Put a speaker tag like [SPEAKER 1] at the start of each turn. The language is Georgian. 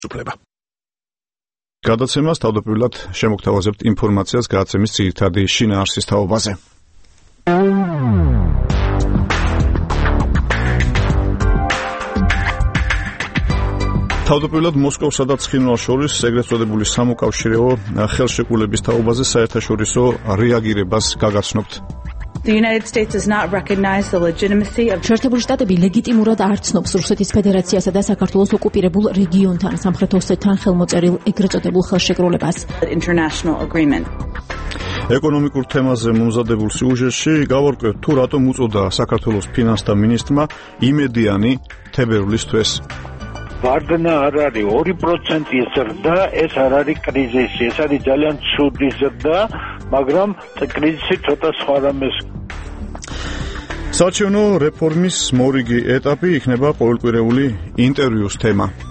[SPEAKER 1] უფლება. გადაცემას თავდაპირველად შემოგთავაზებთ ინფორმაციას გადაცემის ძირითადი შინაარსის თაობაზე. თავდაპირველად მოსკოვსა და ცხინვალს შორის ეგრეთ წოდებული სამოკავშირეო ხელშეკრულების თაობაზე საერთაშორისო რეაგირებას გაგაცნობთ.
[SPEAKER 2] The United States does not recognize the legitimacy of
[SPEAKER 3] შეერთებული შტატები ლეგიტიმურად არ ცნობს რუსეთის ფედერაციასა და საქართველოს ოკუპირებულ რეგიონთან სამხრეთ ოსეთთან ხელმოწერილ ეგრეთ წოდებულ ხელშეკრულებას.
[SPEAKER 2] international agreement.
[SPEAKER 1] ეკონომიკურ თემაზე მომზადებულ სიუჟეტში გავარკვევთ თუ რატომ უწოდა საქართველოს ფინანსთა მინისტრმა იმედიანი თებერვლის თვეს.
[SPEAKER 4] ვარდნა არ არის 2% ზრდა, ეს არ არის კრიზისი, ეს არის ძალიან ცუდი ზრდა, მაგრამ კრიზისი ცოტა სხვა რამეს.
[SPEAKER 1] საარჩევნო რეფორმის მორიგი ეტაპი იქნება ყოველკვირეული ინტერვიუს თემა.